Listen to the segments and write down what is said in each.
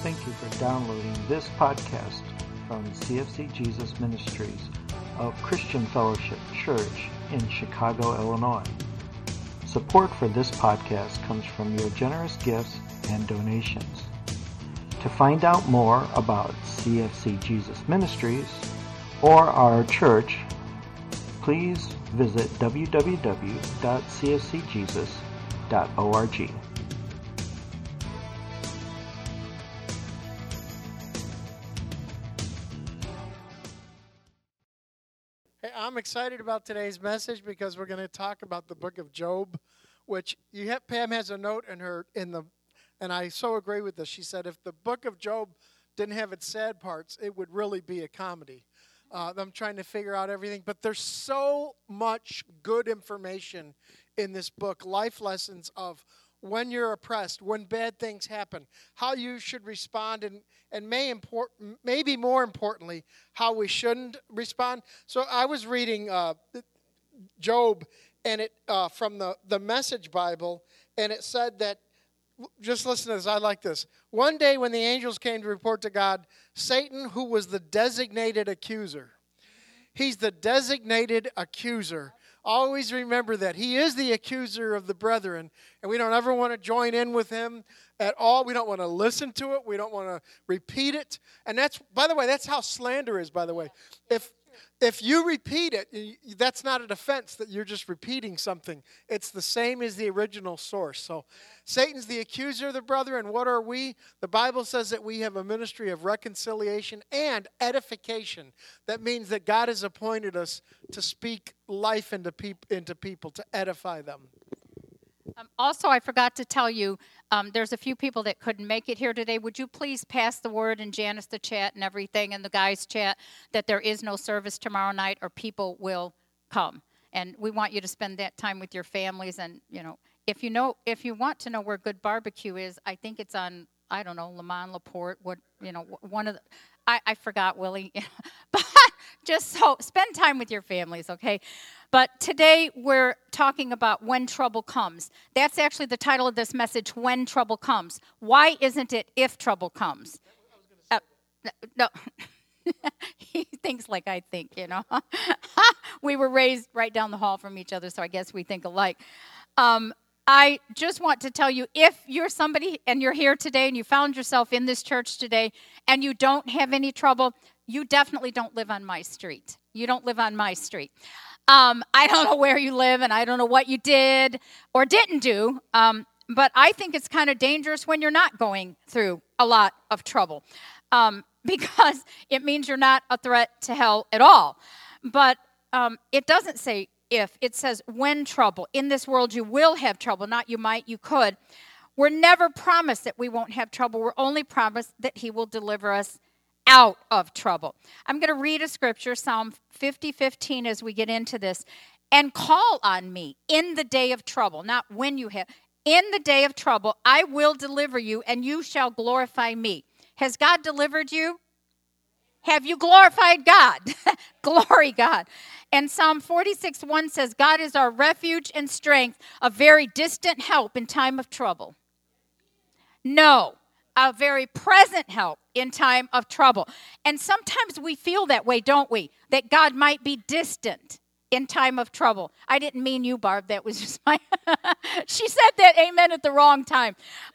Thank you for downloading this podcast from CFC Jesus Ministries of Christian Fellowship Church in Chicago, Illinois. Support for this podcast comes from your generous gifts and donations. To find out more about CFC Jesus Ministries or our church, please visit www.cfcjesus.org. Hey, I'm excited about today's message because we're going to talk about the book of Job, which Pam has a note and I so agree with this. She said if the book of Job didn't have its sad parts, it would really be a comedy. I'm trying to figure out everything, but there's so much good information in this book, life lessons of when you're oppressed, when bad things happen, how you should respond, and maybe more importantly, how we shouldn't respond. So I was reading Job, and it from the Message Bible, and it said that, just listen to this, I like this. One day when the angels came to report to God, Satan, who was the designated accuser, he's the designated accuser. Always remember that. He is the accuser of the brethren, and we don't ever want to join in with him at all. We don't want to listen to it. We don't want to repeat it. And that's, by the way, that's how slander is, by the way. If you repeat it, that's not a defense that you're just repeating something. It's the same as the original source. So Satan's the accuser of the brethren. What are we? The Bible says that we have a ministry of reconciliation and edification. That means that God has appointed us to speak life into people, to edify them. Also, I forgot to tell you, there's a few people that couldn't make it here today. Would you please pass the word, and Janice the chat and everything, and the guys chat, that there is no service tomorrow night, or people will come. And we want you to spend that time with your families. And, if you want to know where good barbecue is, I think it's on, I don't know, Lemon Laporte, one of the, I forgot, Willie. But just so, spend time with your families, okay? But today we're talking about when trouble comes. That's actually the title of this message, When Trouble Comes. Why isn't it if trouble comes? No. He thinks like I think, We were raised right down the hall from each other, so I guess we think alike. I just want to tell you, if you're somebody and you're here today and you found yourself in this church today and you don't have any trouble, you definitely don't live on my street. You don't live on my street. I don't know where you live, and I don't know what you did or didn't do, but I think it's kind of dangerous when you're not going through a lot of trouble, because it means you're not a threat to hell at all. But it doesn't say if. It says when trouble. In this world you will have trouble, not you might, you could. We're never promised that we won't have trouble. We're only promised that he will deliver us out of trouble. I'm going to read a scripture, Psalm 50:15, as we get into this. And call on me in the day of trouble, not when you have. In the day of trouble, I will deliver you, and you shall glorify me. Has God delivered you? Have you glorified God? Glory God. And Psalm 46:1 says, God is our refuge and strength, a very distant help in time of trouble. No, a very present help in time of trouble. And sometimes we feel that way, don't we? That God might be distant in time of trouble. I didn't mean you, Barb. That was just my... She said that amen at the wrong time.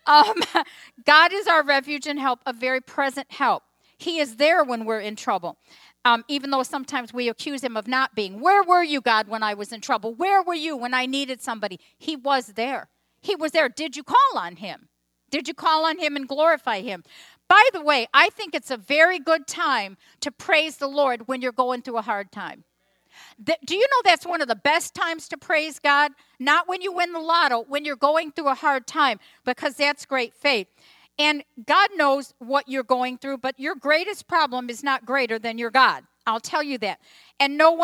God is our refuge and help, a very present help. He is there when we're in trouble. Even though sometimes we accuse him of not being. Where were you, God, when I was in trouble? Where were you when I needed somebody? He was there. He was there. Did you call on him? Did you call on him and glorify him? By the way, I think it's a very good time to praise the Lord when you're going through a hard time. Do you know that's one of the best times to praise God? Not when you win the lotto, when you're going through a hard time, because that's great faith. And God knows what you're going through, but your greatest problem is not greater than your God. I'll tell you that. And none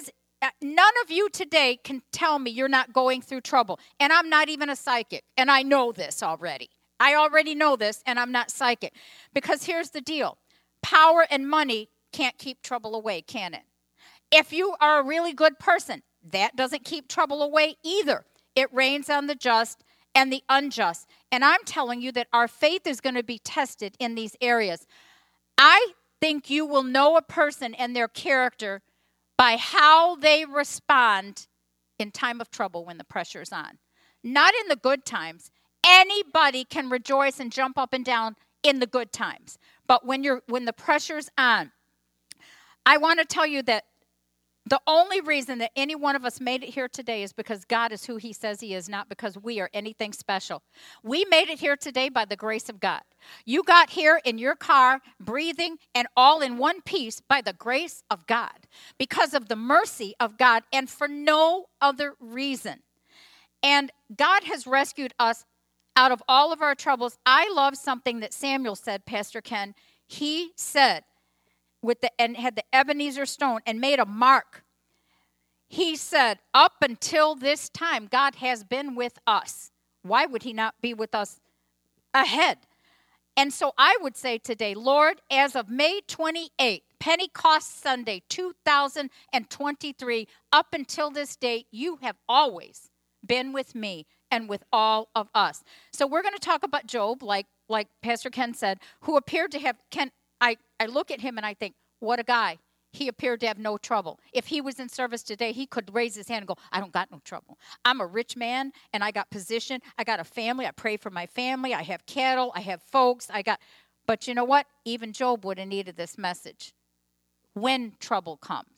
of you today can tell me you're not going through trouble. And I'm not even a psychic, and I know this already. I already know this, and I'm not psychic. Because here's the deal. Power and money can't keep trouble away, can it? If you are a really good person, that doesn't keep trouble away either. It rains on the just and the unjust. And I'm telling you that our faith is going to be tested in these areas. I think you will know a person and their character by how they respond in time of trouble when the pressure's on. Not in the good times. Anybody can rejoice and jump up and down in the good times. But when the pressure's on, I want to tell you that the only reason that any one of us made it here today is because God is who he says he is, not because we are anything special. We made it here today by the grace of God. You got here in your car, breathing, and all in one piece by the grace of God, because of the mercy of God, and for no other reason. And God has rescued us out of all of our troubles. I love something that Samuel said, Pastor Ken. He said, and had the Ebenezer stone and made a mark. He said, up until this time, God has been with us. Why would he not be with us ahead? And so I would say today, Lord, as of May 28, Pentecost Sunday, 2023, up until this date, you have always been with me and with all of us. So we're going to talk about Job, like Pastor Ken said, who appeared to have, I look at him and I think, what a guy. He appeared to have no trouble. If he was in service today, he could raise his hand and go, I don't got no trouble. I'm a rich man, and I got position. I got a family. I pray for my family. I have cattle. I have folks. But you know what? Even Job would have needed this message when trouble comes.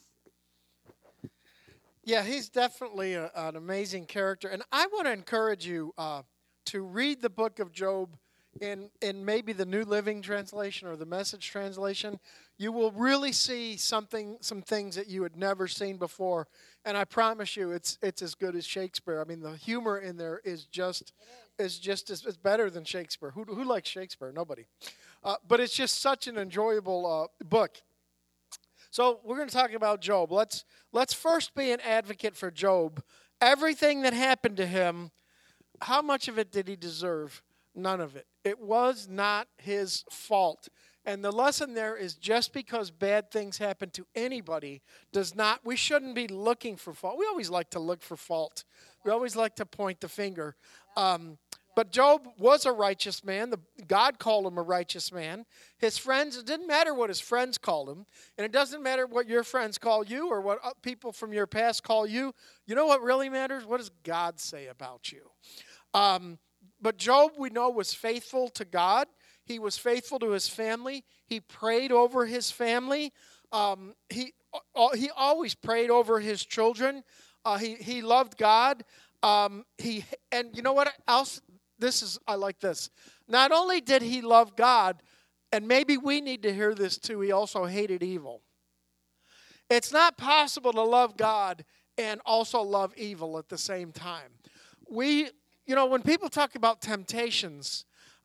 Yeah, he's definitely an amazing character. And I want to encourage you to read the book of Job in maybe the New Living Translation or the Message Translation. You will really see some things that you had never seen before. And I promise you, it's as good as Shakespeare. I mean, the humor in there is better than Shakespeare. Who likes Shakespeare? Nobody. But it's just such an enjoyable book. So we're going to talk about Job. Let's first be an advocate for Job. Everything that happened to him, how much of it did he deserve? None of it. It was not his fault. And the lesson there is, just because bad things happen to anybody we shouldn't be looking for fault. We always like to look for fault. We always like to point the finger. But Job was a righteous man. God called him a righteous man. His friends, it didn't matter what his friends called him. And it doesn't matter what your friends call you or what people from your past call you. You know what really matters? What does God say about you? But Job, we know, was faithful to God. He was faithful to his family. He prayed over his family. He always prayed over his children. He loved God. And you know what else? I like this. Not only did he love God, and maybe we need to hear this too, he also hated evil. It's not possible to love God and also love evil at the same time. When people talk about temptations,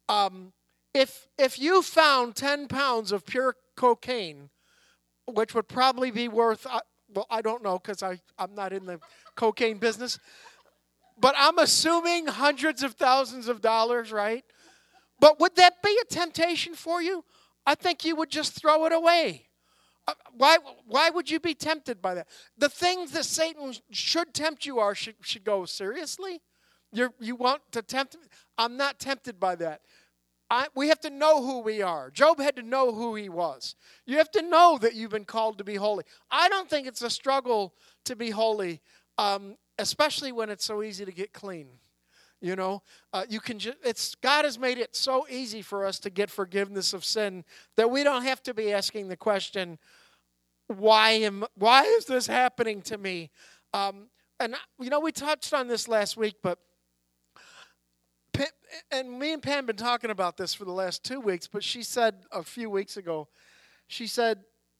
if you found 10 pounds of pure cocaine, which would probably be worth, I don't know because I'm not in the cocaine business, but I'm assuming hundreds of thousands of dollars, right? But would that be a temptation for you? I think you would just throw it away. Why would you be tempted by that? The things that Satan should tempt you should go, seriously? You want to tempt me? I'm not tempted by that. We have to know who we are. Job had to know who he was. You have to know that you've been called to be holy. I don't think it's a struggle to be holy, especially when it's so easy to get clean. You can God has made it so easy for us to get forgiveness of sin that we don't have to be asking the question, why is this happening to me? We touched on this last week, but and me and Pam have been talking about this for the last 2 weeks, but she said a few weeks ago, she said,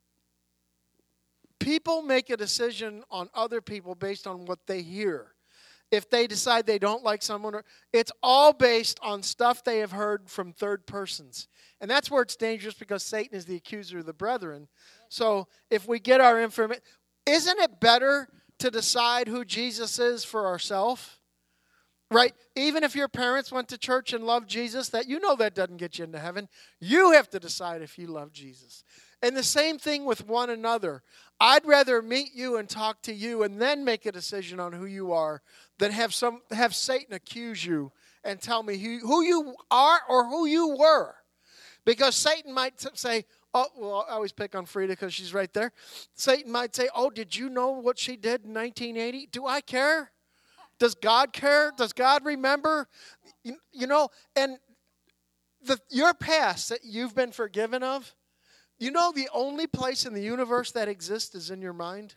people make a decision on other people based on what they hear. If they decide they don't like someone, it's all based on stuff they have heard from third persons. And that's where it's dangerous, because Satan is the accuser of the brethren. So if we get our information, isn't it better to decide who Jesus is for ourselves? Right? Even if your parents went to church and loved Jesus, that doesn't get you into heaven. You have to decide if you love Jesus. And the same thing with one another. I'd rather meet you and talk to you and then make a decision on who you are than have Satan accuse you and tell me who you are or who you were. Because Satan might say, oh, well, I always pick on Frida because she's right there. Satan might say, oh, did you know what she did in 1980? Do I care? Does God care? Does God remember? You know, and your past that you've been forgiven of, you know the only place in the universe that exists is in your mind?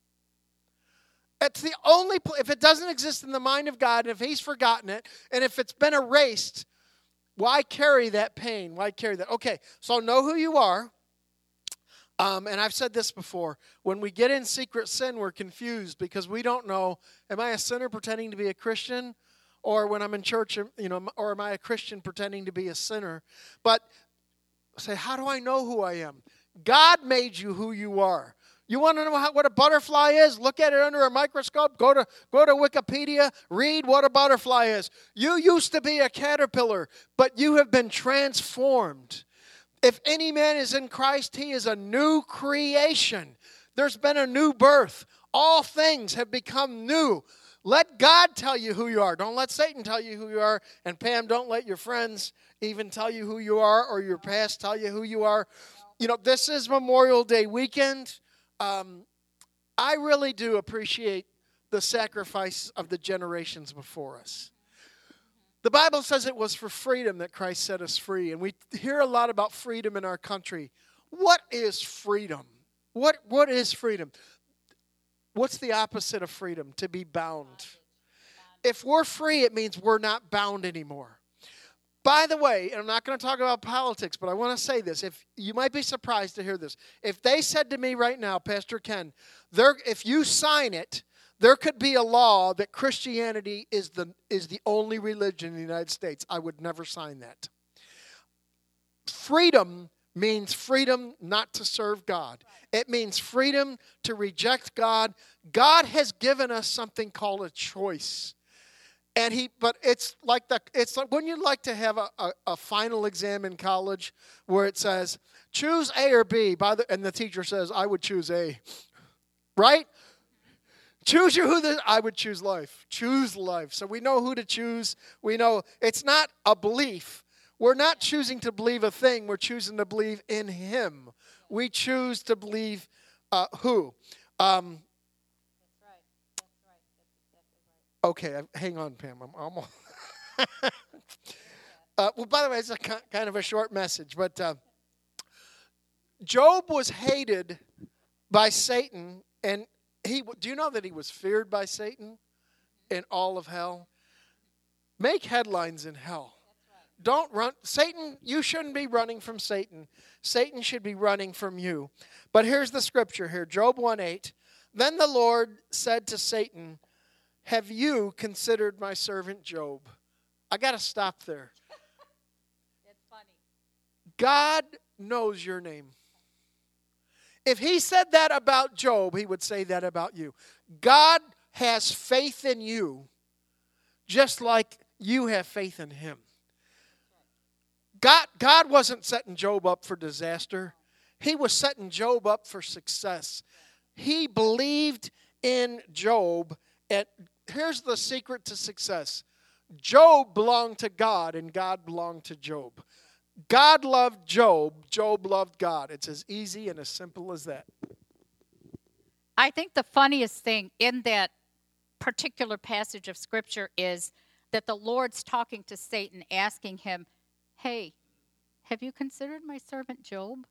It's the only place. If it doesn't exist in the mind of God, and if He's forgotten it, and if it's been erased, why carry that pain? Why carry that? Okay, so know who you are. And I've said this before. When we get in secret sin, we're confused because we don't know, am I a sinner pretending to be a Christian? Or when I'm in church, or am I a Christian pretending to be a sinner? But say, how do I know who I am? God made you who you are. You want to know what a butterfly is? Look at it under a microscope. Go to Wikipedia. Read what a butterfly is. You used to be a caterpillar, but you have been transformed. If any man is in Christ, he is a new creation. There's been a new birth. All things have become new. Let God tell you who you are. Don't let Satan tell you who you are. And Pam, don't let your friends even tell you who you are or your past tell you who you are. You know, this is Memorial Day weekend. I really do appreciate the sacrifice of the generations before us. The Bible says it was for freedom that Christ set us free. And we hear a lot about freedom in our country. What is freedom? What is freedom? What's the opposite of freedom? To be bound. If we're free, it means we're not bound anymore. By the way, and I'm not going to talk about politics, but I want to say this. If you might be surprised to hear this. If they said to me right now, Pastor Ken, if you sign it, there could be a law that Christianity is the only religion in the United States. I would never sign that. Freedom means freedom not to serve God. It means freedom to reject God. God has given us something called a choice. But it's like when you like to have a final exam in college where it says, choose A or B, and the teacher says, I would choose A. Right? Choose I would choose life. Choose life. So we know who to choose. We know it's not a belief. We're not choosing to believe a thing. We're choosing to believe in Him. We choose to believe who? That's right. Okay, hang on, Pam. I'm almost. Well, by the way, it's kind of a short message, but Job was hated by Satan, and do you know that he was feared by Satan in all of hell? Make headlines in hell. Don't run. Satan, you shouldn't be running from Satan. Satan should be running from you. But here's the scripture here, Job 1:8. Then the Lord said to Satan, have you considered my servant Job? I got to stop there. It's funny. God knows your name. If He said that about Job, He would say that about you. God has faith in you just like you have faith in Him. God wasn't setting Job up for disaster. He was setting Job up for success. He believed in Job. And here's the secret to success. Job belonged to God, and God belonged to Job. God loved Job. Job loved God. It's as easy and as simple as that. I think the funniest thing in that particular passage of Scripture is that the Lord's talking to Satan, asking him, hey, have you considered my servant Job?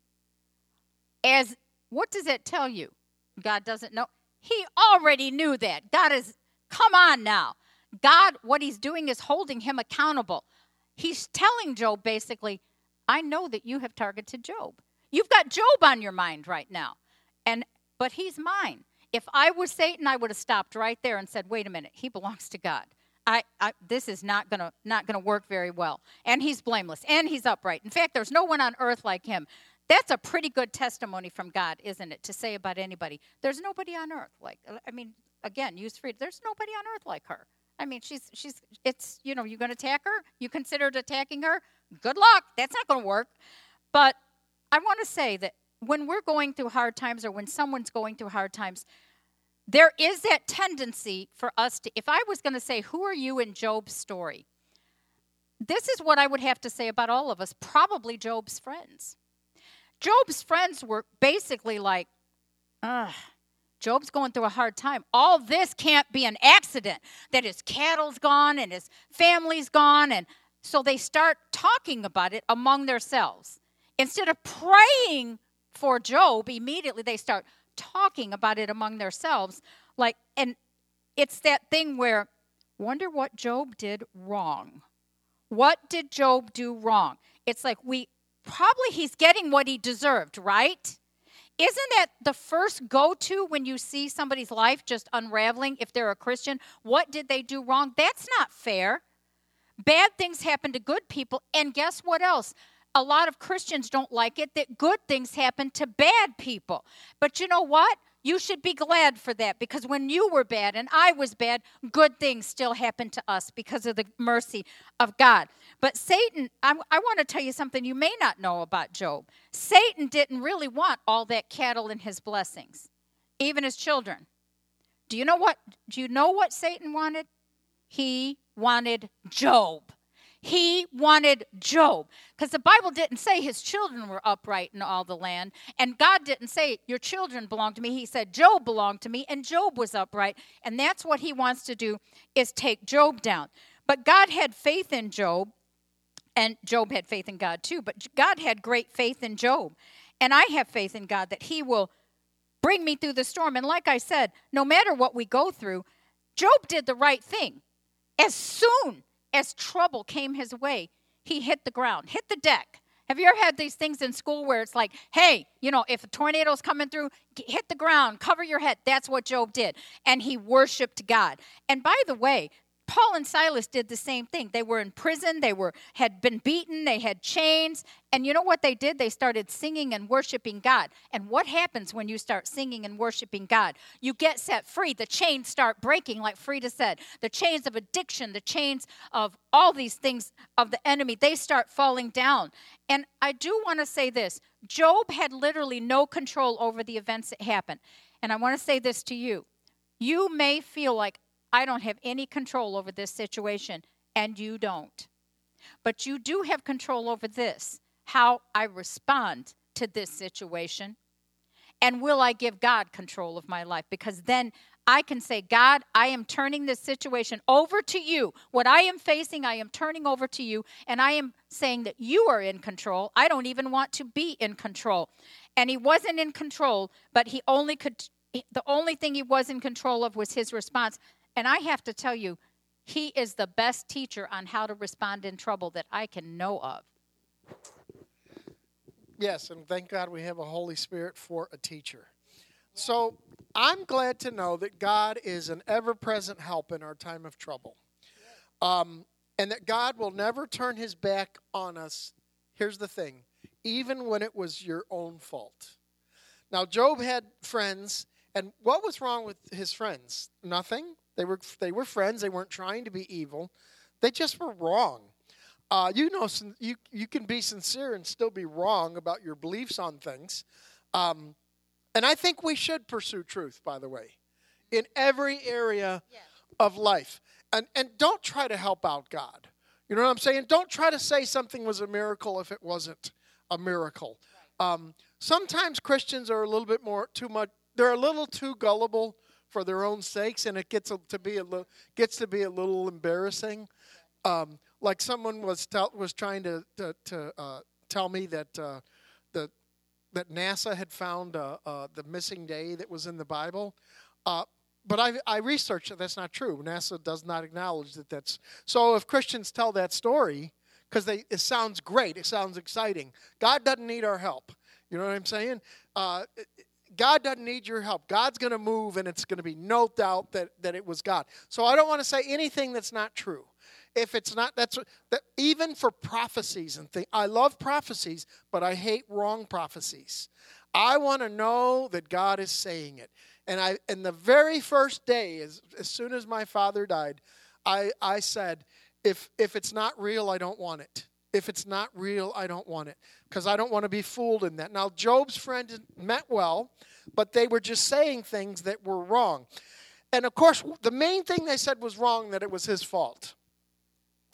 What does that tell you? God doesn't know. He already knew that. Come on now. God, what He's doing is holding him accountable. He's telling Job basically, I know that you have targeted Job. You've got Job on your mind right now. But he's mine. If I was Satan, I would have stopped right there and said, wait a minute, he belongs to God. This is not gonna work very well. And he's blameless, and he's upright. In fact, there's no one on earth like him. That's a pretty good testimony from God, isn't it, to say about anybody? There's nobody on earth again, use free. There's nobody on earth like her. I mean, you're going to attack her? You considered attacking her? Good luck. That's not going to work. But I want to say that when we're going through hard times or when someone's going through hard times, there is that tendency for us to, if I was going to say, who are you in Job's story? this is what I would have to say about all of us, probably Job's friends. Job's friends were basically like, Job's going through a hard time. All this can't be an accident, that his cattle's gone and his family's gone. And so they start talking about it among themselves. Instead of praying for Job, immediately they start talking about it among themselves. And it's that thing where, wonder what Job did wrong. What did Job do wrong? It's like he's getting what he deserved, right? Isn't that the first go-to when you see somebody's life just unraveling, if they're a Christian? What did they do wrong? That's not fair. Bad things happen to good people, and guess what else? A lot of Christians don't like it that good things happen to bad people. But you know what? You should be glad for that, because when you were bad and I was bad, good things still happened to us because of the mercy of God. But Satan, I want to tell you something you may not know about Job. Satan didn't really want all that cattle and his blessings, even his children. Do you know what Satan wanted? He wanted Job. He wanted Job, because the Bible didn't say his children were upright in all the land, and God didn't say your children belong to me. He said Job belonged to me, and Job was upright, and that's what he wants to do, is take Job down. But God had faith in Job, and Job had faith in God too, but God had great faith in Job, and I have faith in God that he will bring me through the storm. And like I said, no matter what we go through, Job did the right thing. As soon as trouble came his way, he hit the ground, hit the deck. Have you ever had these things in school where it's like, hey, if a tornado's coming through, hit the ground, cover your head? That's what Job did. And he worshiped God. And by the way, Paul and Silas did the same thing. They were in prison. They had been beaten. They had chains. And you know what they did? They started singing and worshiping God. And what happens when you start singing and worshiping God? You get set free. The chains start breaking, like Frida said. The chains of addiction, the chains of all these things of the enemy, they start falling down. And I do want to say this. Job had literally no control over the events that happened. And I want to say this to you. You may feel like, I don't have any control over this situation, and you don't. But you do have control over this, how I respond to this situation. And will I give God control of my life? Because then I can say, God, I am turning this situation over to you. What I am facing, I am turning over to you, and I am saying that you are in control. I don't even want to be in control. And he wasn't in control, but the only thing he was in control of was his response. And I have to tell you, he is the best teacher on how to respond in trouble that I can know of. Yes, and thank God we have a Holy Spirit for a teacher. So I'm glad to know that God is an ever-present help in our time of trouble. And that God will never turn his back on us. Here's the thing, even when it was your own fault. Now, Job had friends, and what was wrong with his friends? Nothing. They were friends. They weren't trying to be evil. They just were wrong. You can be sincere and still be wrong about your beliefs on things. And I think we should pursue truth, by the way, in every area of life. And don't try to help out God. You know what I'm saying? Don't try to say something was a miracle if it wasn't a miracle. Sometimes Christians are a little bit they're a little too gullible for their own sakes, and it gets to be a little embarrassing. Like someone was trying to tell me that that NASA had found the missing day that was in the Bible, but I researched it. That's not true. NASA does not acknowledge that that's so. If Christians tell that story, because it sounds great, it sounds exciting. God doesn't need our help. You know what I'm saying? God doesn't need your help. God's going to move, and it's going to be no doubt that it was God. So I don't want to say anything that's not true. If it's not, that even for prophecies and things. I love prophecies, but I hate wrong prophecies. I want to know that God is saying it. And the very first day, as soon as my father died, I said, if it's not real, I don't want it. If it's not real, I don't want it, because I don't want to be fooled in that. Now, Job's friends meant well, but they were just saying things that were wrong. And, of course, the main thing they said was wrong, that it was his fault.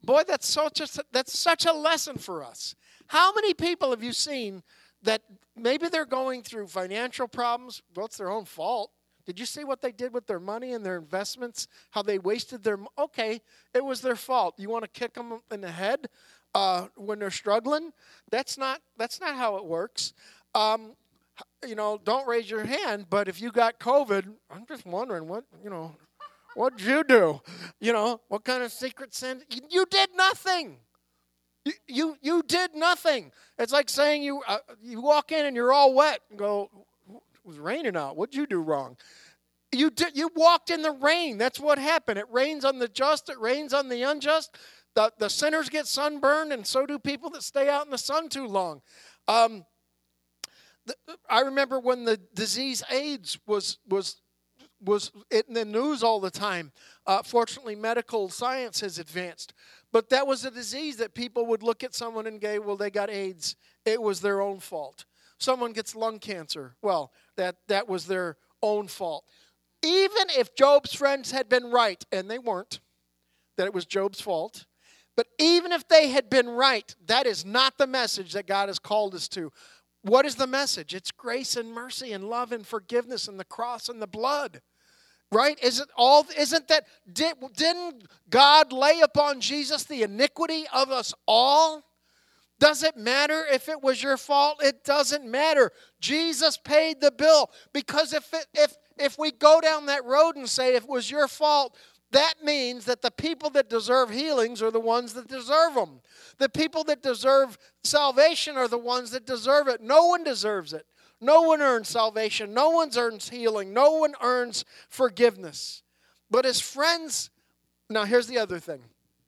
Boy, that's such a lesson for us. How many people have you seen that maybe they're going through financial problems? Well, it's their own fault. Did you see what they did with their money and their investments? How they wasted their... Okay, it was their fault. You want to kick them in the head when they're struggling? That's not how it works. Don't raise your hand, but if you got COVID, I'm just wondering what'd you do? What kind of secret sin? You did nothing. You did nothing. It's like saying you walk in and you're all wet and go, it was raining out. What'd you do wrong? You walked in the rain. That's what happened. It rains on the just. It rains on the unjust. The sinners get sunburned, and so do people that stay out in the sun too long. I remember when the disease AIDS was in the news all the time. Fortunately, medical science has advanced. But that was a disease that people would look at someone and go, well, they got AIDS. It was their own fault. Someone gets lung cancer. Well, that was their own fault. Even if Job's friends had been right, and they weren't, that it was Job's fault, but even if they had been right, that is not the message that God has called us to. What is the message? It's grace and mercy and love and forgiveness and the cross and the blood. Right? Didn't God lay upon Jesus the iniquity of us all? Does it matter if it was your fault? It doesn't matter. Jesus paid the bill. Because if we go down that road and say if it was your fault, that means that the people that deserve healings are the ones that deserve them. The people that deserve salvation are the ones that deserve it. No one deserves it. No one earns salvation. No one earns healing. No one earns forgiveness. But his friends, now here's the other thing.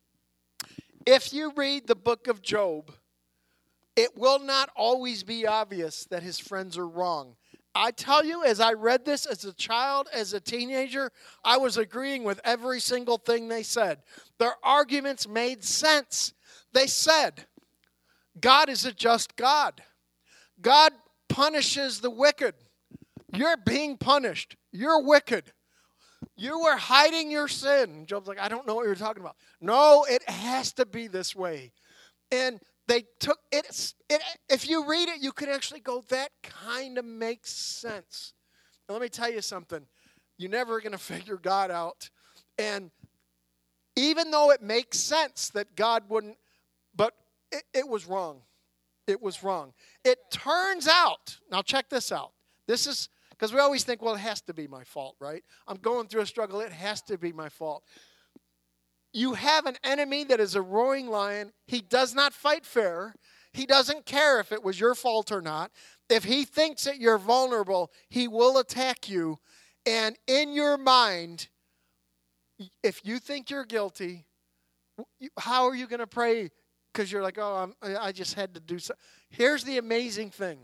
If you read the book of Job, it will not always be obvious that his friends are wrong. I tell you, as I read this as a child, as a teenager, I was agreeing with every single thing they said. Their arguments made sense. They said, God is a just God. God punishes the wicked. You're being punished. You're wicked. You were hiding your sin. Job's like, I don't know what you're talking about. No, it has to be this way. And they took it. If you read it, you could actually go, that kind of makes sense. Now, let me tell you something. You're never going to figure God out. And even though it makes sense that God wouldn't, but it was wrong. It was wrong. It turns out, now check this out. This is, because we always think, well, it has to be my fault, right? I'm going through a struggle. It has to be my fault. You have an enemy that is a roaring lion. He does not fight fair. He doesn't care if it was your fault or not. If he thinks that you're vulnerable, he will attack you. And in your mind, if you think you're guilty, how are you going to pray? Because you're like, I just had to do something. Here's the amazing thing.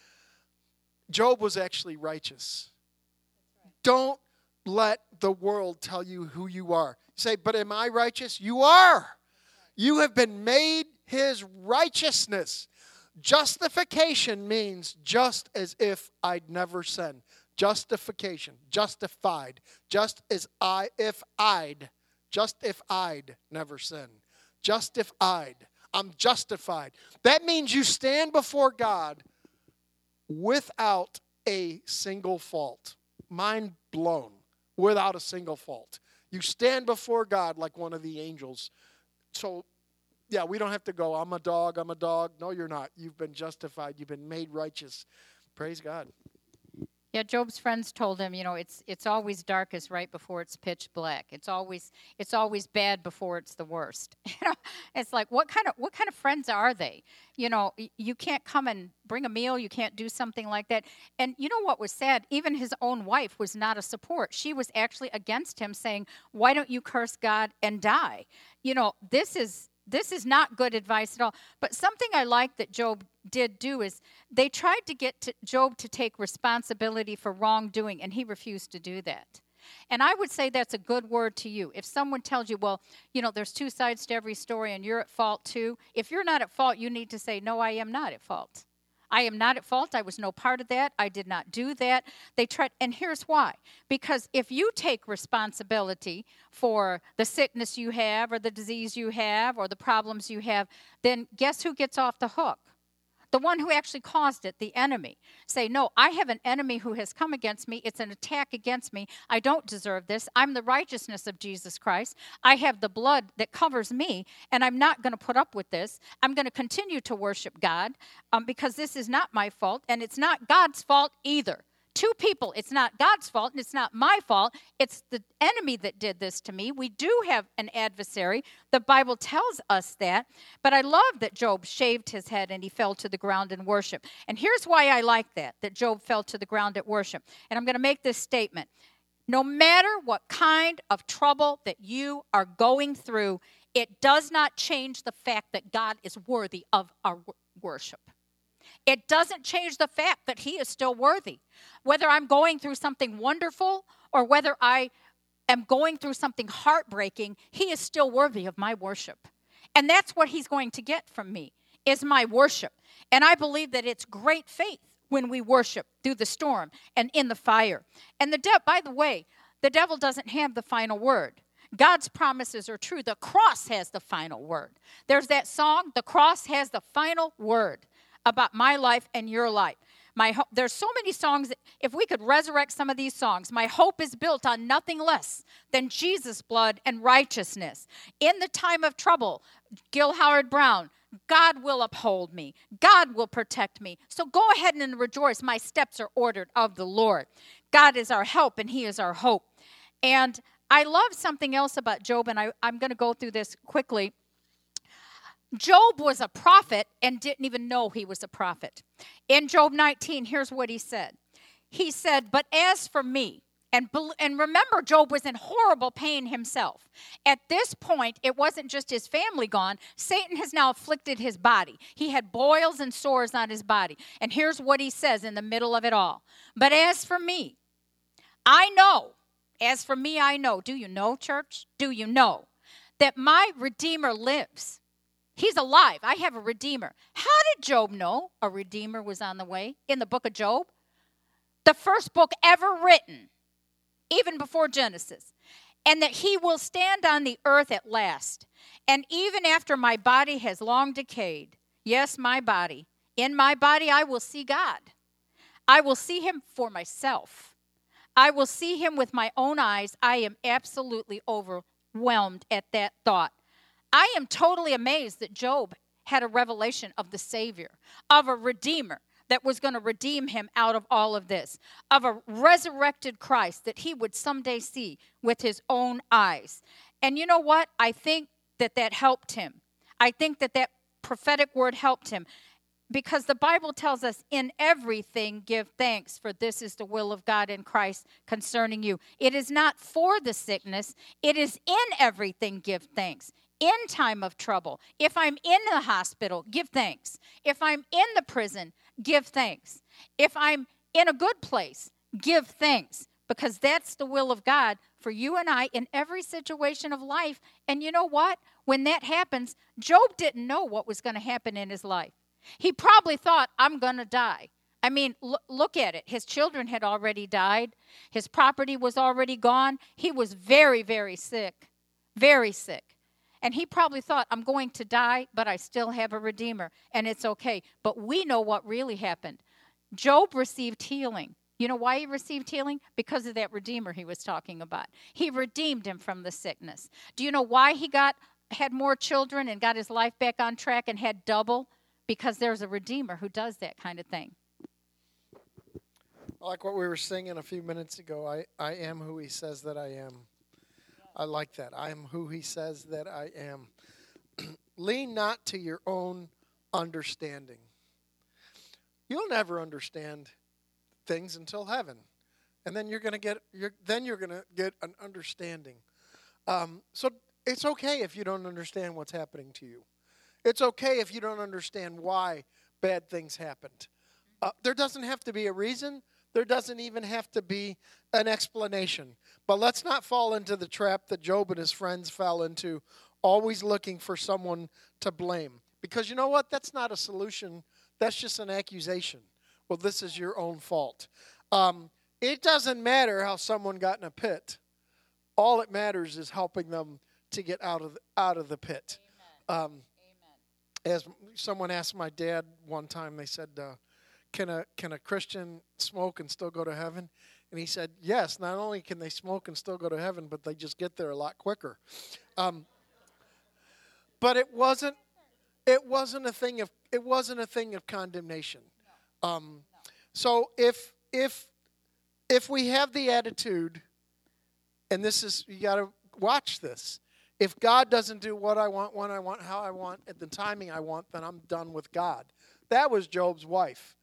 Job was actually righteous. Don't let the world tell you who you are. Say, but am I righteous? You are. You have been made his righteousness. Justification means just as if I'd never sinned. Justification, justified. Just if I'd never sinned. Justified. I'm justified. That means you stand before God without a single fault. Mind blown. Without a single fault. You stand before God like one of the angels. So, yeah, we don't have to go, I'm a dog. No, you're not. You've been justified. You've been made righteous. Praise God. Yeah, Job's friends told him, it's always darkest right before it's pitch black. It's always bad before it's the worst. It's like what kind of friends are they? You can't come and bring a meal. You can't do something like that. And you know what was sad? Even his own wife was not a support. She was actually against him, saying, "Why don't you curse God and die?" This is not good advice at all. But something I like that Job did do is they tried to get Job to take responsibility for wrongdoing, and he refused to do that. And I would say that's a good word to you. If someone tells you, well, there's two sides to every story and you're at fault too, if you're not at fault, you need to say, no, I am not at fault. I am not at fault. I was no part of that. I did not do that. They tried, and here's why. Because if you take responsibility for the sickness you have or the disease you have or the problems you have, then guess who gets off the hook? The one who actually caused it, the enemy. Say, no, I have an enemy who has come against me. It's an attack against me. I don't deserve this. I'm the righteousness of Jesus Christ. I have the blood that covers me, and I'm not going to put up with this. I'm going to continue to worship God because this is not my fault, and it's not God's fault either. Two people, it's not God's fault, and it's not my fault. It's the enemy that did this to me. We do have an adversary. The Bible tells us that. But I love that Job shaved his head and he fell to the ground in worship. And here's why I like that Job fell to the ground at worship. And I'm going to make this statement. No matter what kind of trouble that you are going through, it does not change the fact that God is worthy of our worship. It doesn't change the fact that he is still worthy. Whether I'm going through something wonderful or whether I am going through something heartbreaking, he is still worthy of my worship. And that's what he's going to get from me, is my worship. And I believe that it's great faith when we worship through the storm and in the fire. And by the way, the devil doesn't have the final word. God's promises are true. The cross has the final word. There's that song, the cross has the final word about my life and your life. There's so many songs. If we could resurrect some of these songs, my hope is built on nothing less than Jesus' blood and righteousness. In the time of trouble, Gil Howard Brown, God will uphold me. God will protect me. So go ahead and rejoice. My steps are ordered of the Lord. God is our help and he is our hope. And I love something else about Job, and I'm going to go through this quickly. Job was a prophet and didn't even know he was a prophet. In Job 19, here's what he said. He said, but as for me, and remember, Job was in horrible pain himself. At this point, it wasn't just his family gone. Satan has now afflicted his body. He had boils and sores on his body. And here's what he says in the middle of it all. But as for me, I know. As for me, I know. Do you know, church? Do you know that my Redeemer lives? He's alive. I have a Redeemer. How did Job know a Redeemer was on the way? In the book of Job, the first book ever written, even before Genesis, and that he will stand on the earth at last. And even after my body has long decayed, yes, my body, in my body I will see God. I will see him for myself. I will see him with my own eyes. I am absolutely overwhelmed at that thought. I am totally amazed that Job had a revelation of the Savior, of a Redeemer that was going to redeem him out of all of this, of a resurrected Christ that he would someday see with his own eyes. And you know what? I think that helped him. I think that prophetic word helped him, because the Bible tells us, in everything give thanks, for this is the will of God in Christ concerning you. It is not for the sickness. It is in everything give thanks. In time of trouble, if I'm in the hospital, give thanks. If I'm in the prison, give thanks. If I'm in a good place, give thanks, because that's the will of God for you and I in every situation of life. And you know what? When that happens, Job didn't know what was going to happen in his life. He probably thought, I'm going to die. I mean, look at it. His children had already died. His property was already gone. He was very, very sick, very sick. And he probably thought, I'm going to die, but I still have a Redeemer, and it's okay. But we know what really happened. Job received healing. You know why he received healing? Because of that Redeemer he was talking about. He redeemed him from the sickness. Do you know why he had more children and got his life back on track and had double? Because there's a Redeemer who does that kind of thing. Like what we were singing a few minutes ago, I am who he says that I am. I like that. I am who he says that I am. Lean not to your own understanding. You'll never understand things until heaven, and then you're going to get an understanding. So it's okay if you don't understand what's happening to you. It's okay if you don't understand why bad things happened. There doesn't have to be a reason. There doesn't even have to be an explanation. But let's not fall into the trap that Job and his friends fell into, always looking for someone to blame. Because you know what? That's not a solution That's just an accusation. Well, this is your own fault. It doesn't matter how someone got in a pit. All it matters is helping them to get out of the pit. Amen. As someone asked my dad one time, they said, can a Christian smoke and still go to heaven? And he said, yes, not only can they smoke and still go to heaven, but they just get there a lot quicker. But it wasn't a thing of condemnation. So if we have the attitude, and this is, you got to watch this. If God doesn't do what I want, when I want, how I want, at the timing I want, then I'm done with God. That was Job's wife.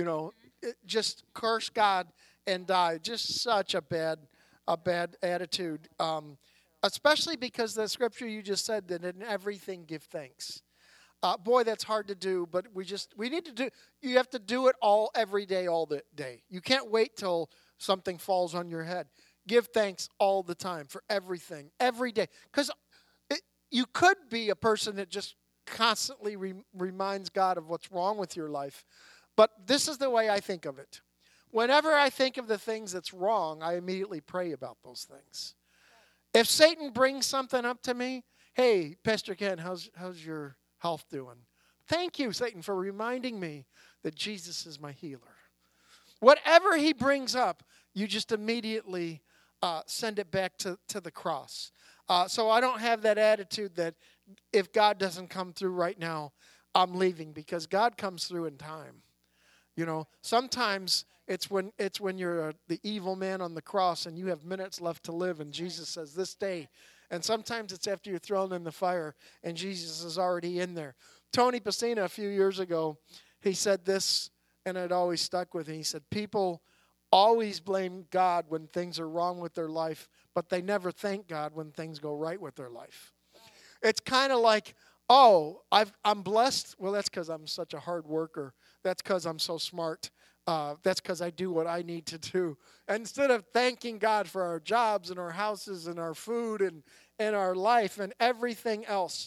Just curse God and die. Just such a bad attitude. Especially because the scripture you just said that in everything give thanks. Boy, that's hard to do, but we need to do. You have to do it every day, all the day. You can't wait till something falls on your head. Give thanks all the time for everything, every day. Because you could be a person that just constantly reminds God of what's wrong with your life. But this is the way I think of it. Whenever I think of the things that's wrong, I immediately pray about those things. If Satan brings something up to me, hey, Pastor Ken, how's your health doing? Thank you, Satan, for reminding me that Jesus is my healer. Whatever he brings up, you just immediately send it back to the cross. So I don't have that attitude that if God doesn't come through right now, I'm leaving, because God comes through in time. Sometimes it's when you're the evil man on the cross and you have minutes left to live, and Jesus says this day. And sometimes it's after you're thrown in the fire and Jesus is already in there. Tony Pacina, a few years ago, he said this, and it always stuck with me. He said, people always blame God when things are wrong with their life, but they never thank God when things go right with their life. It's kind of like, I'm blessed. Well, that's because I'm such a hard worker. That's because I'm so smart. That's because I do what I need to do. And instead of thanking God for our jobs and our houses and our food and our life and everything else.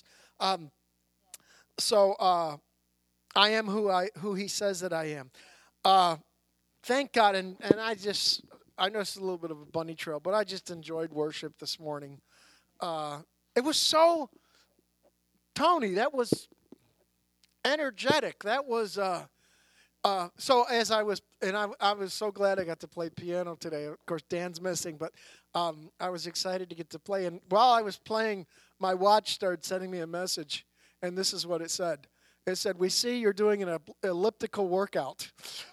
So I am who he says that I am. Thank God. And I know it's a little bit of a bunny trail, but I just enjoyed worship this morning. It was so, Tony, that was energetic. That was, so as I was so glad I got to play piano today. Of course, Dan's missing, but I was excited to get to play. And while I was playing, my watch started sending me a message, and this is what it said. It said, "We see you're doing an elliptical workout."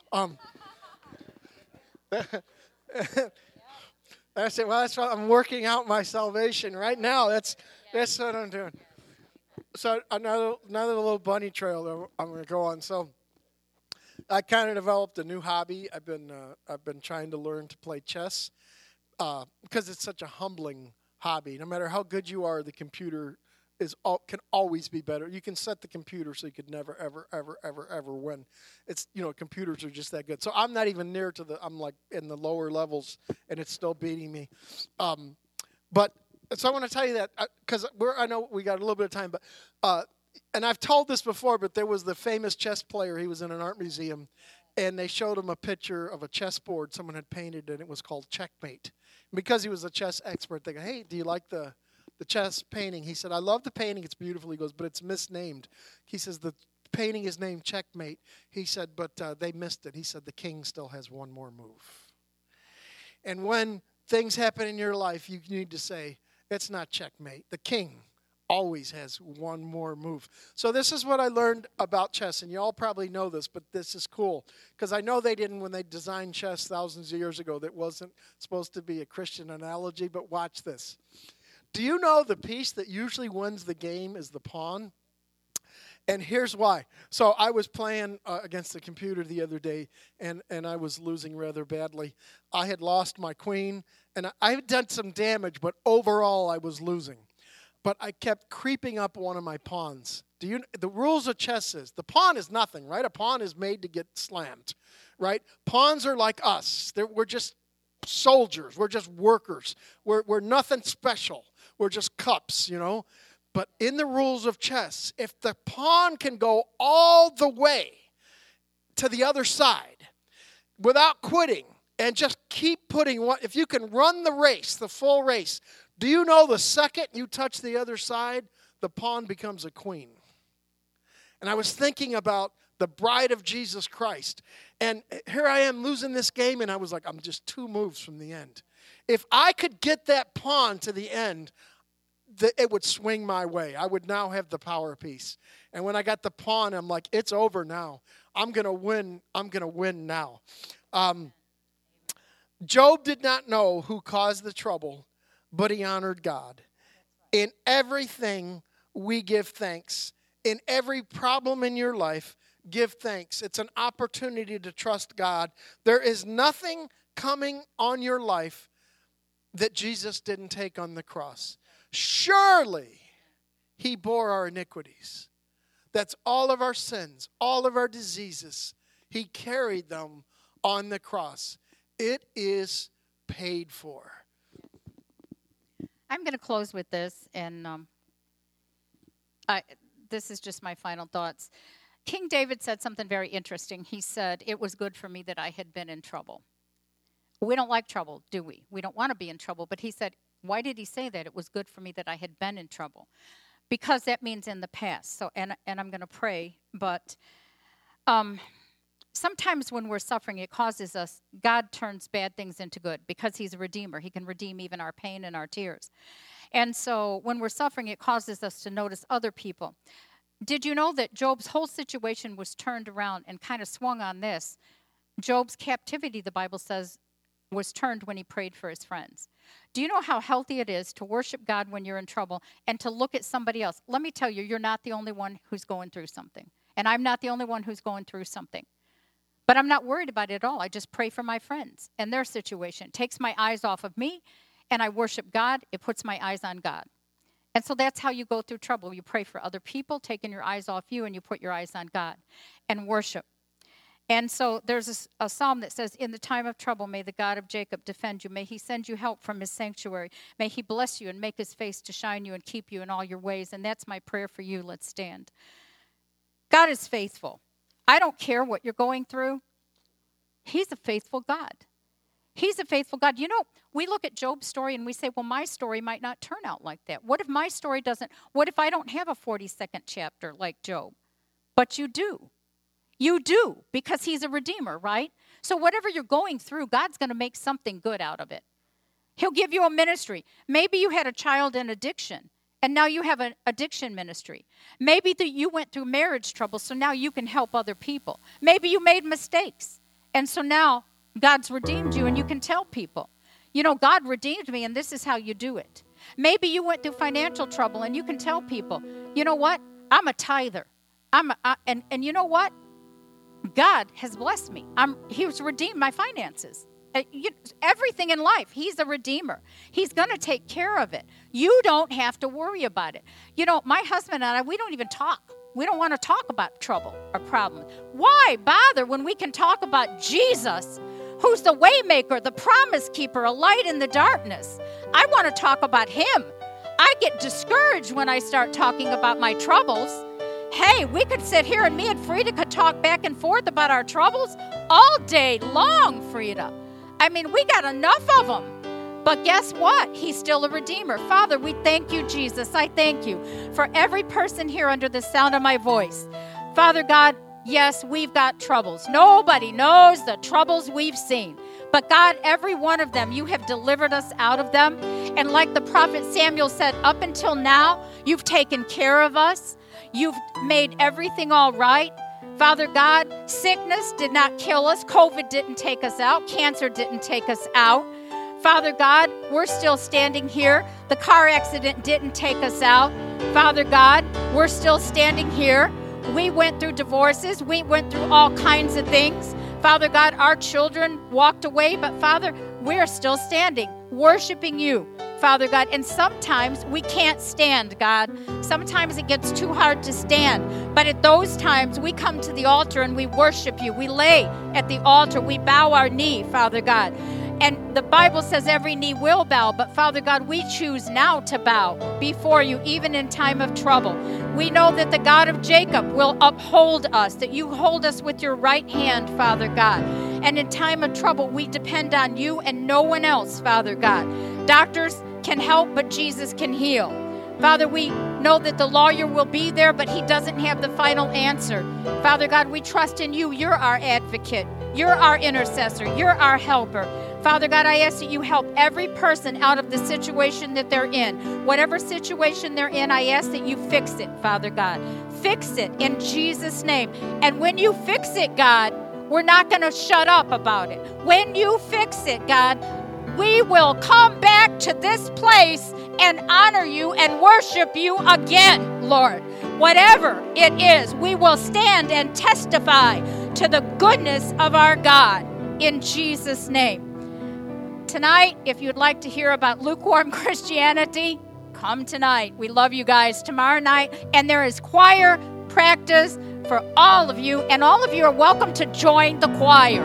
I said, "Well, that's what I'm working out my salvation right now. That's what I'm doing." So another little bunny trail that I'm going to go on. So I kind of developed a new hobby. I've been trying to learn to play chess because it's such a humbling hobby. No matter how good you are, the computer can always be better. You can set the computer so you could never, ever, ever, ever, ever win. It's, computers are just that good. So I'm not even near to I'm like in the lower levels, and it's still beating me. So I want to tell you that because I know we got a little bit of time, but and I've told this before, but there was the famous chess player. He was in an art museum, and they showed him a picture of a chessboard someone had painted, and it was called Checkmate. Because he was a chess expert, they go, "Hey, do you like the chess painting?" He said, "I love the painting. It's beautiful." He goes, "But it's misnamed." He says, "The painting is named Checkmate." He said, "But they missed it." He said, "The king still has one more move." And when things happen in your life, you need to say, it's not checkmate. The king always has one more move. So this is what I learned about chess, and you all probably know this, but this is cool. Because I know they didn't, when they designed chess thousands of years ago, that wasn't supposed to be a Christian analogy, but watch this. Do you know the piece that usually wins the game is the pawn? And here's why. So I was playing against the computer the other day, and I was losing rather badly. I had lost my queen, and I had done some damage, but overall I was losing. But I kept creeping up one of my pawns. The rules of chess is, the pawn is nothing, right? A pawn is made to get slammed, right? Pawns are like us. We're just soldiers. We're just workers. We're nothing special. We're just cups, But in the rules of chess, if the pawn can go all the way, to the other side without quitting and just keep putting one, if you can run the race, the full race, do you know the second you touch the other side, the pawn becomes a queen? And I was thinking about the bride of Jesus Christ. And here I am losing this game, and I was like, I'm just 2 moves from the end. If I could get that pawn to the end, it would swing my way. I would now have the power piece. And when I got the pawn, I'm like, it's over now. I'm going to win. I'm going to win now. Job did not know who caused the trouble, but he honored God. In everything, we give thanks. In every problem in your life, give thanks. It's an opportunity to trust God. There is nothing coming on your life that Jesus didn't take on the cross. Surely he bore our iniquities. That's all of our sins, all of our diseases. He carried them on the cross. It is paid for. I'm going to close with this, and this is just my final thoughts. King David said something very interesting. He said, it was good for me that I had been in trouble. We don't like trouble, do we? We don't want to be in trouble. But he said, why did he say that? It was good for me that I had been in trouble. Because that means in the past. So, and I'm going to pray, but sometimes when we're suffering, it causes us, God turns bad things into good because he's a redeemer. He can redeem even our pain and our tears. And so when we're suffering, it causes us to notice other people. Did you know that Job's whole situation was turned around and kind of swung on this? Job's captivity, the Bible says, was turned when he prayed for his friends. Do you know how healthy it is to worship God when you're in trouble and to look at somebody else? Let me tell you, you're not the only one who's going through something. And I'm not the only one who's going through something. But I'm not worried about it at all. I just pray for my friends and their situation. It takes my eyes off of me, and I worship God. It puts my eyes on God. And so that's how you go through trouble. You pray for other people, taking your eyes off you, and you put your eyes on God and worship. And so there's a psalm that says, in the time of trouble, may the God of Jacob defend you. May he send you help from his sanctuary. May he bless you and make his face to shine you and keep you in all your ways. And that's my prayer for you. Let's stand. God is faithful. I don't care what you're going through. He's a faithful God. He's a faithful God. You know, we look at Job's story and we say, well, my story might not turn out like that. What if my story doesn't? What if I don't have a 42nd chapter like Job? But you do. You do, because he's a redeemer, right? So whatever you're going through, God's going to make something good out of it. He'll give you a ministry. Maybe you had a child in addiction, and now you have an addiction ministry. Maybe you went through marriage trouble, so now you can help other people. Maybe you made mistakes, and so now God's redeemed you, and you can tell people, you know, God redeemed me, and this is how you do it. Maybe you went through financial trouble, and you can tell people, you know what? I'm a tither. And you know what? God has blessed me. He's redeemed my finances. Everything in life, he's a redeemer. He's going to take care of it. You don't have to worry about it. You know, my husband and I, we don't even talk. We don't want to talk about trouble or problems. Why bother when we can talk about Jesus, who's the waymaker, the promise keeper, a light in the darkness? I want to talk about him. I get discouraged when I start talking about my troubles. Hey, we could sit here, and me and Frida could talk back and forth about our troubles all day long, Frida. I mean, we got enough of them. But guess what? He's still a redeemer. Father, we thank you, Jesus. I thank you for every person here under the sound of my voice. Father God, yes, we've got troubles. Nobody knows the troubles we've seen. But God, every one of them, you have delivered us out of them. And like the prophet Samuel said, up until now, you've taken care of us. You've made everything all right. Father God, sickness did not kill us. COVID didn't take us out. Cancer didn't take us out. Father God, we're still standing here. The car accident didn't take us out. Father God, we're still standing here. We went through divorces. We went through all kinds of things. Father God, our children walked away, but Father, we're still standing, worshiping you, Father God. And sometimes we can't stand, God. Sometimes it gets too hard to stand. But at those times, we come to the altar and we worship you. We lay at the altar. We bow our knee, Father God. And the Bible says every knee will bow, but Father God, we choose now to bow before you, even in time of trouble. We know that the God of Jacob will uphold us, that you hold us with your right hand, Father God. And in time of trouble, we depend on you and no one else, Father God. Doctors can help, but Jesus can heal. Father, we know that the lawyer will be there, but he doesn't have the final answer. Father God, we trust in you. You're our advocate. You're our intercessor. You're our helper. Father God, I ask that you help every person out of the situation that they're in. Whatever situation they're in, I ask that you fix it, Father God. Fix it in Jesus' name. And when you fix it, God, we're not going to shut up about it. When you fix it, God, we will come back to this place and honor you and worship you again, Lord. Whatever it is, we will stand and testify to the goodness of our God in Jesus' name. Tonight, if you'd like to hear about lukewarm Christianity, come tonight. We love you guys. Tomorrow night, and there is choir practice for all of you, and all of you are welcome to join the choir.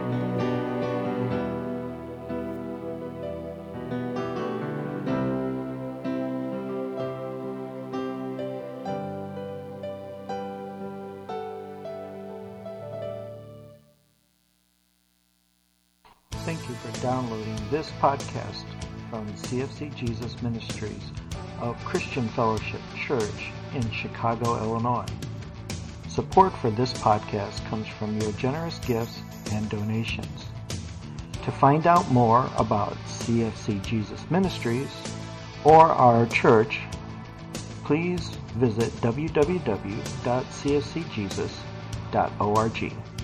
Thank you for downloading this podcast from CFC Jesus Ministries of Christian Fellowship Church in Chicago, Illinois. Support for this podcast comes from your generous gifts and donations. To find out more about CFC Jesus Ministries or our church, please visit www.cfcjesus.org.